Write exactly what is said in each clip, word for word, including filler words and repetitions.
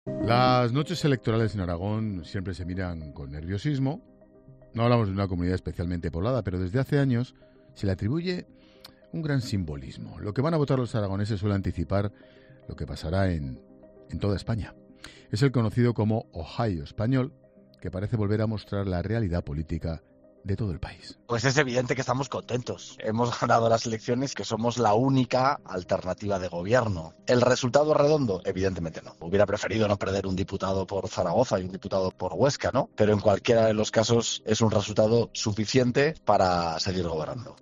Las noches electorales en Aragón siempre se miran con nerviosismo. No hablamos de una comunidad especialmente poblada, pero desde hace años se le atribuye un gran simbolismo. Lo que van a votar los aragoneses suele anticipar lo que pasará en, en toda España. Es el conocido como Ohio español, que parece volver a mostrar la realidad política de todo el país. Pues es evidente que estamos contentos. Hemos ganado las elecciones, que somos la única alternativa de gobierno. ¿El resultado redondo? Evidentemente no. Hubiera preferido no perder un diputado por Zaragoza y un diputado por Huesca, ¿no? Pero en cualquiera de los casos es un resultado suficiente para seguir gobernando.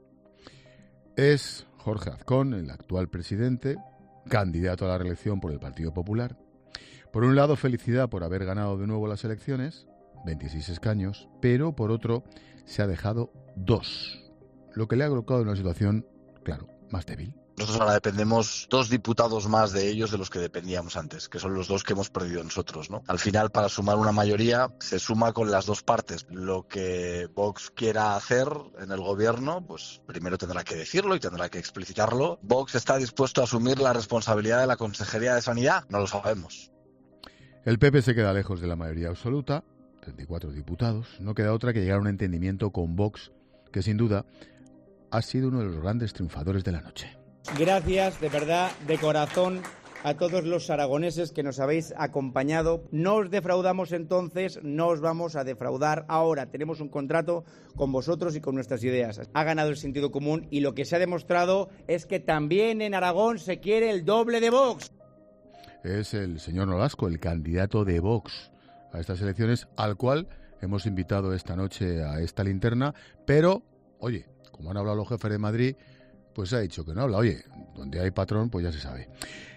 Es Jorge Azcón, el actual presidente, candidato a la reelección por el Partido Popular. Por un lado, felicidad por haber ganado de nuevo las elecciones, veintiséis escaños, pero por otro se ha dejado dos, lo que le ha colocado en una situación, claro, más débil. Nosotros ahora dependemos dos diputados más de ellos de los que dependíamos antes, que son los dos que hemos perdido nosotros, ¿no? Al final, para sumar una mayoría, se suma con las dos partes. Lo que Vox quiera hacer en el gobierno, pues primero tendrá que decirlo y tendrá que explicitarlo. ¿Vox está dispuesto a asumir la responsabilidad de la Consejería de Sanidad? No lo sabemos. El P P se queda lejos de la mayoría absoluta, treinta y cuatro diputados. No queda otra que llegar a un entendimiento con Vox, que sin duda ha sido uno de los grandes triunfadores de la noche. Gracias, de verdad, de corazón, a todos los aragoneses que nos habéis acompañado. No os defraudamos entonces, no os vamos a defraudar ahora. Tenemos un contrato con vosotros y con nuestras ideas. Ha ganado el sentido común y lo que se ha demostrado es que también en Aragón se quiere el doble de Vox. Es el señor Nolasco, el candidato de Vox a estas elecciones, al cual hemos invitado esta noche a esta linterna, pero, oye, como han hablado los jefes de Madrid, pues ha dicho que no habla. Oye, donde hay patrón, pues ya se sabe.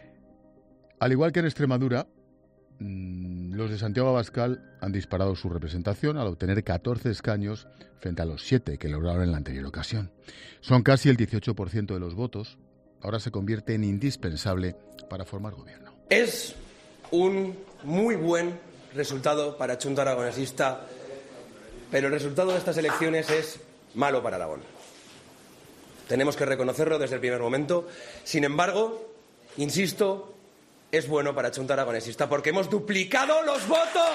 Al igual que en Extremadura, mmm, los de Santiago Abascal han disparado su representación al obtener catorce escaños frente a los siete que lograron en la anterior ocasión. Son casi el dieciocho por ciento de los votos. Ahora se convierte en indispensable para formar gobierno. Es un muy buen resultado para Chunta Aragonesista, pero el resultado de estas elecciones es malo para Aragón. Tenemos que reconocerlo desde el primer momento. Sin embargo, insisto, es bueno para Chunta Aragonesista porque hemos duplicado los votos.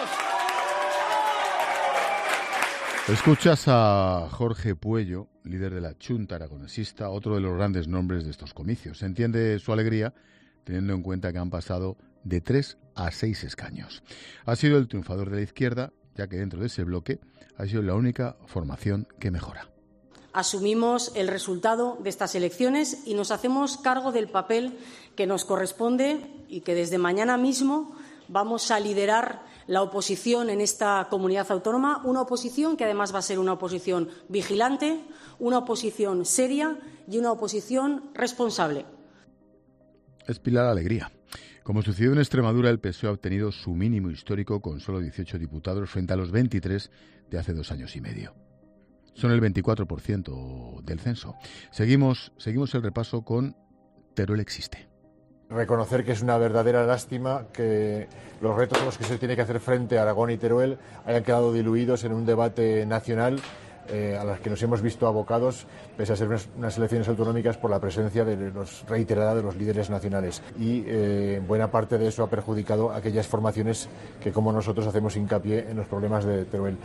Escuchas a Jorge Puello, líder de la Chunta Aragonesista, otro de los grandes nombres de estos comicios. Se entiende su alegría teniendo en cuenta que han pasado de tres a seis escaños. Ha sido el triunfador de la izquierda, ya que dentro de ese bloque ha sido la única formación que mejora. Asumimos el resultado de estas elecciones y nos hacemos cargo del papel que nos corresponde y que desde mañana mismo vamos a liderar la oposición en esta comunidad autónoma, una oposición que además va a ser una oposición vigilante, una oposición seria y una oposición responsable. Es Pilar Alegría. Como sucedió en Extremadura, el P S O E ha obtenido su mínimo histórico con solo dieciocho diputados frente a los veintitrés de hace dos años y medio. Son el veinticuatro por ciento del censo. Seguimos, seguimos el repaso con Teruel existe. Reconocer que es una verdadera lástima que los retos a los que se tiene que hacer frente a Aragón y Teruel hayan quedado diluidos en un debate nacional eh, a las que nos hemos visto abocados, pese a ser unas, unas elecciones autonómicas, por la presencia de los, reiterada de los líderes nacionales. Y eh, buena parte de eso ha perjudicado a aquellas formaciones que, como nosotros, hacemos hincapié en los problemas de Teruel.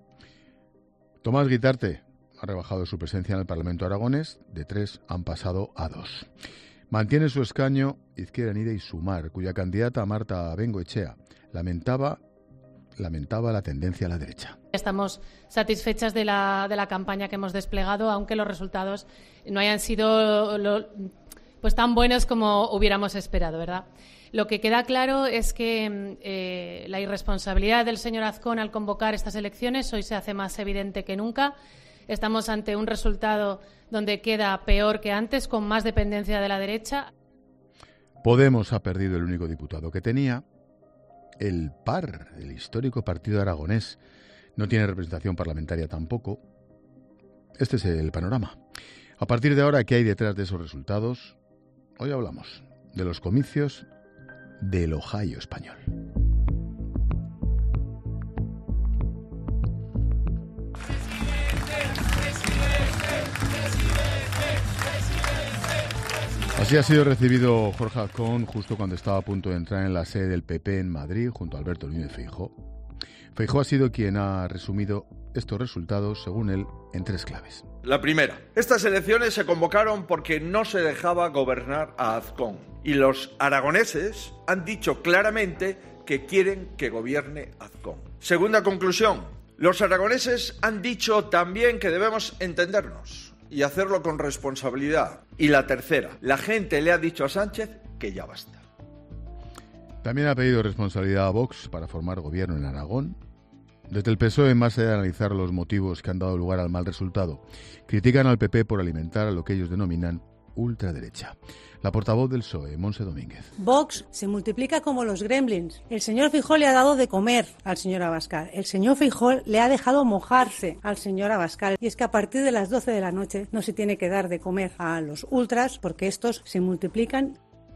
Tomás Guitarte ha rebajado su presencia en el Parlamento aragonés, de tres han pasado a dos. Mantiene su escaño Izquierda Unida y Sumar, cuya candidata Marta Bengoechea lamentaba, lamentaba la tendencia a la derecha. Estamos satisfechas de la, de la campaña que hemos desplegado, aunque los resultados no hayan sido lo, pues tan buenos como hubiéramos esperado, ¿verdad? Lo que queda claro es que eh, la irresponsabilidad del señor Azcón al convocar estas elecciones hoy se hace más evidente que nunca. Estamos ante un resultado donde queda peor que antes, con más dependencia de la derecha. Podemos ha perdido el único diputado que tenía. El P A R, el histórico partido aragonés, no tiene representación parlamentaria tampoco. Este es el panorama. A partir de ahora, ¿qué hay detrás de esos resultados? Hoy hablamos de los comicios del Ohio español. Así ha sido recibido Jorge Azcón justo cuando estaba a punto de entrar en la sede del P P en Madrid junto a Alberto Núñez Feijóo. Feijóo ha sido quien ha resumido estos resultados, según él, en tres claves. La primera, estas elecciones se convocaron porque no se dejaba gobernar a Azcón y los aragoneses han dicho claramente que quieren que gobierne Azcón. Segunda conclusión, los aragoneses han dicho también que debemos entendernos y hacerlo con responsabilidad. Y la tercera, la gente le ha dicho a Sánchez que ya basta. También ha pedido responsabilidad a Vox para formar gobierno en Aragón. Desde el P S O E, más allá de analizar los motivos que han dado lugar al mal resultado, critican al P P por alimentar a lo que ellos denominan ultraderecha. La portavoz del P S O E, Montse Domínguez. Vox se multiplica como los gremlins. El señor Feijóo le ha dado de comer al señor Abascal. El señor Feijóo le ha dejado mojarse al señor Abascal. Y es que a partir de las doce de la noche no se tiene que dar de comer a los ultras porque estos se multiplican.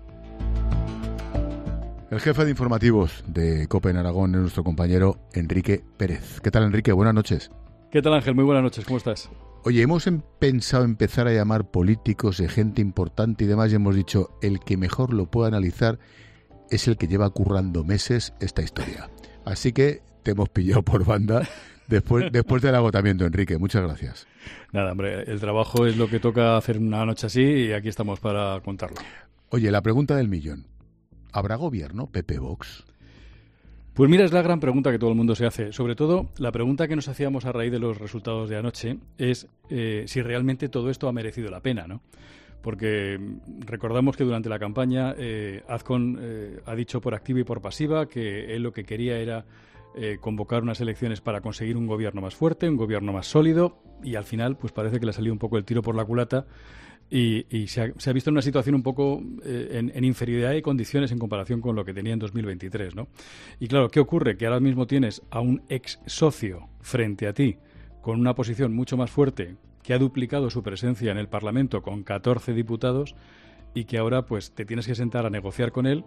El jefe de informativos de COPE en Aragón es nuestro compañero Enrique Pérez. ¿Qué tal, Enrique? Buenas noches. ¿Qué tal, Ángel? Muy buenas noches. ¿Cómo estás? Oye, hemos em- pensado empezar a llamar políticos de gente importante y demás y hemos dicho el que mejor lo puede analizar es el que lleva currando meses esta historia. Así que te hemos pillado por banda después, después del agotamiento, Enrique. Muchas gracias. Nada, hombre, el trabajo es lo que toca hacer una noche así y aquí estamos para contarlo. Oye, la pregunta del millón. ¿Habrá gobierno P P-Vox? Pues mira, es la gran pregunta que todo el mundo se hace. Sobre todo, la pregunta que nos hacíamos a raíz de los resultados de anoche es eh, si realmente todo esto ha merecido la pena, ¿no? Porque recordamos que durante la campaña eh, Azcón eh, ha dicho por activa y por pasiva que él lo que quería era eh, convocar unas elecciones para conseguir un gobierno más fuerte, un gobierno más sólido, y al final pues parece que le ha salido un poco el tiro por la culata. Y, y se, ha, se ha visto en una situación un poco eh, en, en inferioridad de condiciones en comparación con lo que tenía en dos mil veintitrés, ¿no? Y claro, ¿qué ocurre? Que ahora mismo tienes a un ex socio frente a ti con una posición mucho más fuerte, que ha duplicado su presencia en el Parlamento con catorce diputados y que ahora pues te tienes que sentar a negociar con él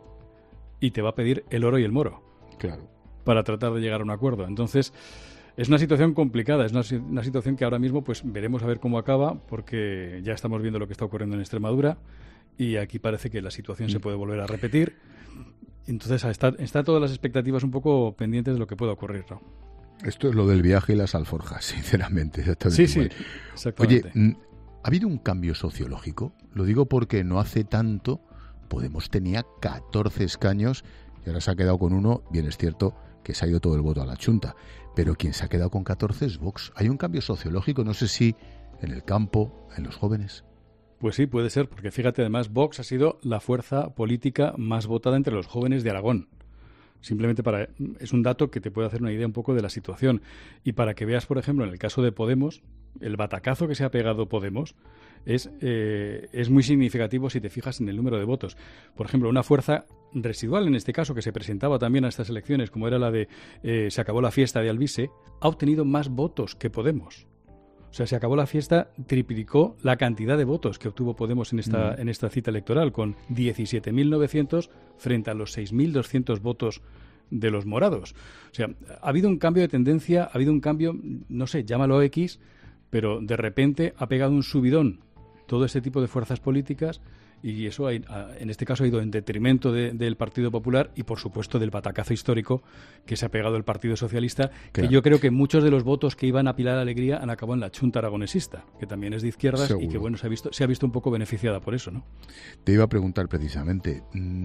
y te va a pedir el oro y el moro. Claro. Para tratar de llegar a un acuerdo. Entonces, es una situación complicada, es una, una situación que ahora mismo pues veremos a ver cómo acaba, porque ya estamos viendo lo que está ocurriendo en Extremadura y aquí parece que la situación mm. se puede volver a repetir. Entonces está, está todas las expectativas un poco pendientes de lo que pueda ocurrir, ¿no? Esto es lo del viaje y las alforjas, sinceramente. Sí, sí, exactamente. Oye, ¿ha habido un cambio sociológico? Lo digo porque no hace tanto Podemos tenía catorce escaños y ahora se ha quedado con uno, bien es cierto que se ha ido todo el voto a la Chunta, pero quien se ha quedado con catorce es Vox. Hay un cambio sociológico, no sé si en el campo, en los jóvenes. Pues sí, puede ser, porque fíjate, además, Vox ha sido la fuerza política más votada entre los jóvenes de Aragón. Simplemente para es un dato que te puede hacer una idea un poco de la situación. Y para que veas, por ejemplo, en el caso de Podemos, el batacazo que se ha pegado Podemos es, eh, es muy significativo si te fijas en el número de votos. Por ejemplo, una fuerza residual, en este caso, que se presentaba también a estas elecciones, como era la de eh, Se acabó la fiesta de Alvise, ha obtenido más votos que Podemos. O sea, Se acabó la fiesta triplicó la cantidad de votos que obtuvo Podemos en esta, mm. en esta cita electoral, con diecisiete mil novecientos frente a los seis mil doscientos votos de los morados. O sea, ha habido un cambio de tendencia, ha habido un cambio, no sé, llámalo X, pero de repente ha pegado un subidón todo este tipo de fuerzas políticas y eso ha, en este caso ha ido en detrimento de, del Partido Popular y por supuesto del batacazo histórico que se ha pegado el Partido Socialista, claro. Que yo creo que muchos de los votos que iban a Pilar Alegría han acabado en la Chunta Aragonesista, que también es de izquierdas. Seguro. Y que bueno, se ha visto se ha visto un poco beneficiada por eso, ¿no? Te iba a preguntar precisamente,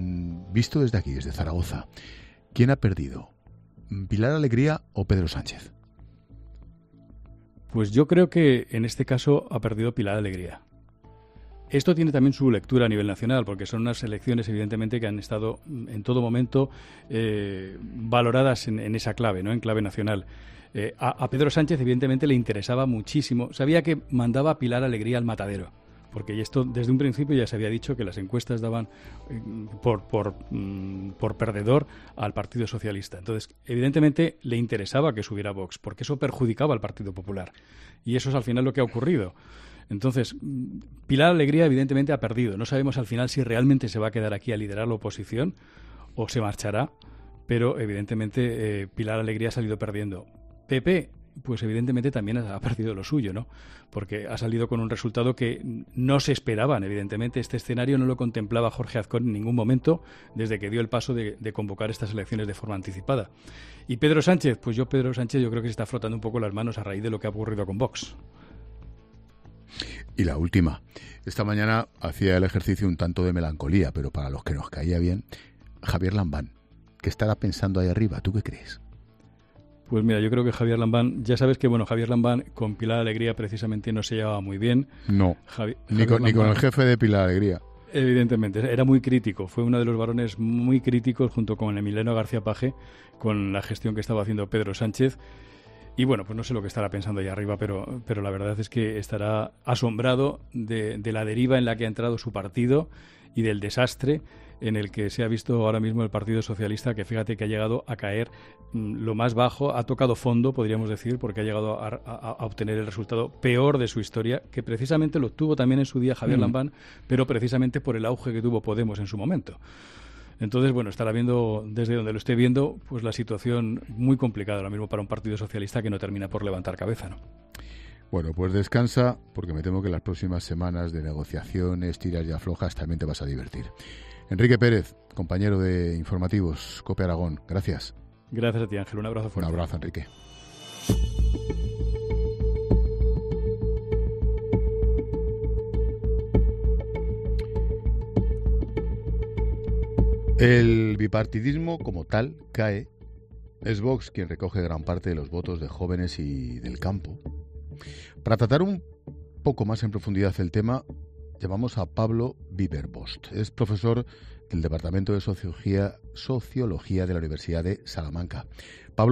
visto desde aquí, desde Zaragoza, ¿quién ha perdido? ¿Pilar Alegría o Pedro Sánchez? Pues yo creo que en este caso ha perdido Pilar Alegría. Esto tiene también su lectura a nivel nacional, porque son unas elecciones, evidentemente, que han estado en todo momento eh, valoradas en, en esa clave, ¿no? En clave nacional. Eh, a, a Pedro Sánchez, evidentemente, le interesaba muchísimo. Sabía que mandaba a Pilar Alegría al matadero, porque esto desde un principio ya se había dicho que las encuestas daban eh, por, por, mm, por perdedor al Partido Socialista. Entonces, evidentemente, le interesaba que subiera Vox, porque eso perjudicaba al Partido Popular. Y eso es al final lo que ha ocurrido. Entonces, Pilar Alegría evidentemente ha perdido. No sabemos al final si realmente se va a quedar aquí a liderar la oposición o se marchará, pero evidentemente eh, Pilar Alegría ha salido perdiendo. P P pues evidentemente también ha perdido lo suyo, ¿no? Porque ha salido con un resultado que no se esperaban, evidentemente. Este escenario no lo contemplaba Jorge Azcón en ningún momento desde que dio el paso de, de convocar estas elecciones de forma anticipada. Y Pedro Sánchez, pues yo Pedro Sánchez yo creo que se está frotando un poco las manos a raíz de lo que ha ocurrido con Vox. Y la última. Esta mañana hacía el ejercicio un tanto de melancolía, pero para los que nos caía bien, Javier Lambán. ¿Qué estará pensando ahí arriba? ¿Tú qué crees? Pues mira, yo creo que Javier Lambán, ya sabes que bueno, Javier Lambán con Pilar Alegría precisamente no se llevaba muy bien. No, Javi, ni, con, Lambán, ni con el jefe de Pilar Alegría. Evidentemente, era muy crítico, fue uno de los varones muy críticos junto con Emiliano García Paje con la gestión que estaba haciendo Pedro Sánchez. Y bueno, pues no sé lo que estará pensando ahí arriba, pero, pero la verdad es que estará asombrado de, de la deriva en la que ha entrado su partido y del desastre en el que se ha visto ahora mismo el Partido Socialista, que fíjate que ha llegado a caer mmm, lo más bajo, ha tocado fondo, podríamos decir, porque ha llegado a, a, a obtener el resultado peor de su historia, que precisamente lo tuvo también en su día Javier mm. Lambán, pero precisamente por el auge que tuvo Podemos en su momento. Entonces, bueno, estará viendo, desde donde lo esté viendo, pues la situación muy complicada ahora mismo para un Partido Socialista que no termina por levantar cabeza, ¿no? Bueno, pues descansa, porque me temo que las próximas semanas de negociaciones, tiras y aflojas, también te vas a divertir. Enrique Pérez, compañero de Informativos, COPE Aragón, gracias. Gracias a ti, Ángel. Un abrazo fuerte. Un abrazo, Enrique. El bipartidismo como tal cae. Es Vox quien recoge gran parte de los votos de jóvenes y del campo. Para tratar un poco más en profundidad el tema, llamamos a Pablo Viverbost. Es profesor del Departamento de Sociología, Sociología de la Universidad de Salamanca. Pablo